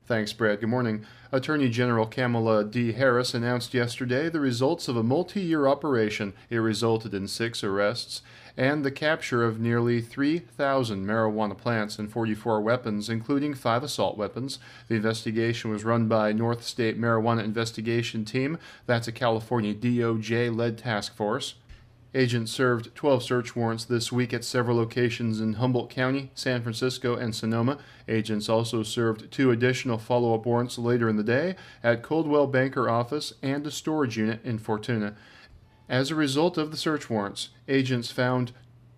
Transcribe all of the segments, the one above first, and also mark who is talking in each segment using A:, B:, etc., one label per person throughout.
A: Thanks, Brad. Good morning. Attorney General Kamala D. Harris announced yesterday the results of a multi-year operation. It resulted in 6 arrests and the capture of nearly 3,000 marijuana plants and 44 weapons, including 5 assault weapons. The investigation was run by North State Marijuana Investigation Team. That's a California DOJ-led task force. Agents served 12 search warrants this week at several locations in Humboldt County, San Francisco, and Sonoma. Agents also served 2 additional follow-up warrants later in the day at Coldwell Banker office and a storage unit in Fortuna. As a result of the search warrants, agents found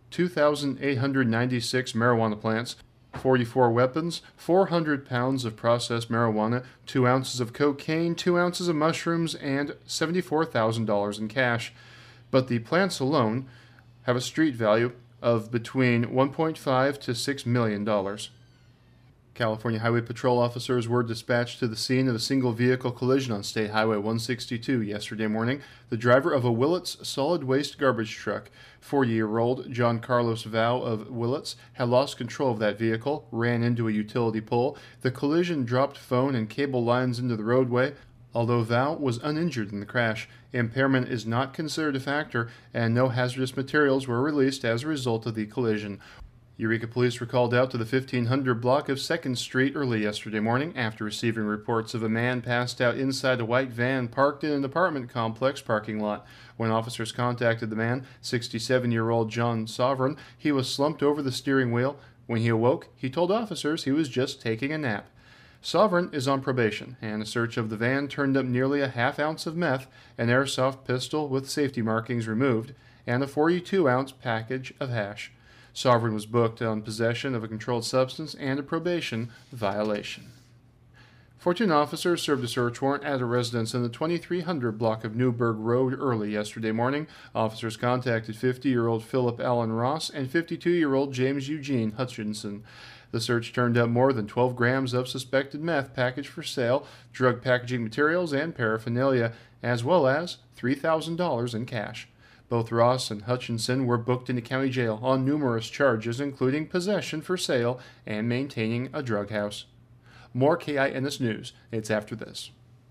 A: 2,896 marijuana plants, 44 weapons, 400 pounds of processed marijuana, 2 ounces of cocaine, 2 ounces of mushrooms, and $74,000 in cash. But the plants alone have a street value of between $1.5 to $6 million. California Highway Patrol officers were dispatched to the scene of a single-vehicle collision on State Highway 162 yesterday morning. The driver of a Willits solid waste garbage truck, 40-year-old John Carlos Vow of Willits, had lost control of that vehicle, ran into a utility pole. The collision dropped phone and cable lines into the roadway. Although Vow was uninjured in the crash, impairment is not considered a factor, and no hazardous materials were released as a result of the collision. Eureka police were called out to the 1500 block of 2nd Street early yesterday morning after receiving reports of a man passed out inside a white van parked in an apartment complex parking lot. When officers contacted the man, 67-year-old John Sovereign, he was slumped over the steering wheel. When he awoke, he told officers he was just taking a nap. Sovereign is on probation, and a search of the van turned up nearly a half ounce of meth, an airsoft pistol with safety markings removed, and a 42-ounce package of hash. Sovereign was booked on possession of a controlled substance and a probation violation. Fortuna officers served a search warrant at a residence in the 2300 block of Newburgh Road early yesterday morning. Officers contacted 50-year-old Philip Allen Ross and 52-year-old James Eugene Hutchinson. The search turned up more than 12 grams of suspected meth packaged for sale, drug packaging materials, and paraphernalia, as well as $3,000 in cash. Both Ross and Hutchinson were booked into county jail on numerous charges, including possession for sale and maintaining a drug house. More KINS News. It's after this.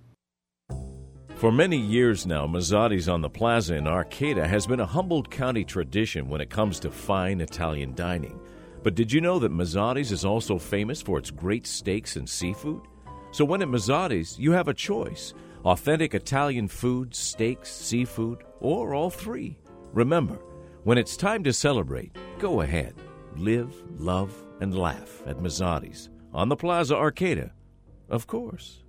B: For many years now, Mazzotti's on the Plaza in Arcata has been a Humboldt County tradition when it comes to fine Italian dining. But did you know that Mazzotti's is also famous for its great steaks and seafood? So when at Mazzotti's, you have a choice: authentic Italian food, steaks, seafood, or all three. Remember, when it's time to celebrate, go ahead. Live, love, and laugh at Mazzotti's on the Plaza Arcata, of course.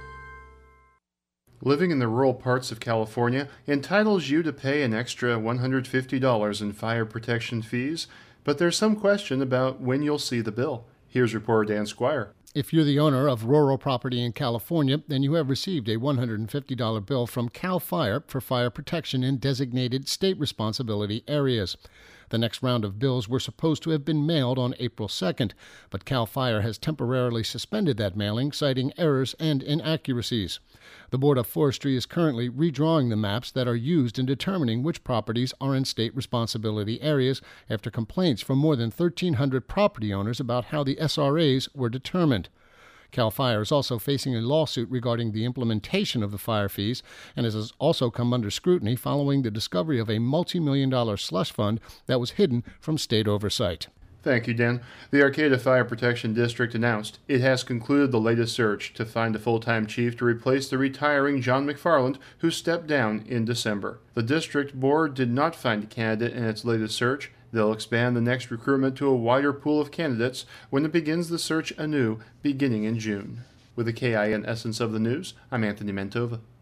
A: Living in the rural parts of California entitles you to pay an extra $150 in fire protection fees, but there's some question about when you'll see the bill. Here's reporter Dan Squire.
C: If you're the owner of rural property in California, then you have received a $150 bill from CAL FIRE for fire protection in designated state responsibility areas. The next round of bills were supposed to have been mailed on April 2nd, but CAL FIRE has temporarily suspended that mailing, citing errors and inaccuracies. The Board of Forestry is currently redrawing the maps that are used in determining which properties are in state responsibility areas after complaints from more than 1,300 property owners about how the SRAs were determined. CAL FIRE is also facing a lawsuit regarding the implementation of the fire fees and has also come under scrutiny following the discovery of a multi-million-dollar slush fund that was hidden from state oversight.
A: Thank you, Dan. The Arcata Fire Protection District announced it has concluded the latest search to find a full-time chief to replace the retiring John McFarland, who stepped down in December. The district board did not find a candidate in its latest search. They'll expand the next recruitment to a wider pool of candidates when it begins the search anew, beginning in June. With the KIN Essence of the News, I'm Anthony Mentova.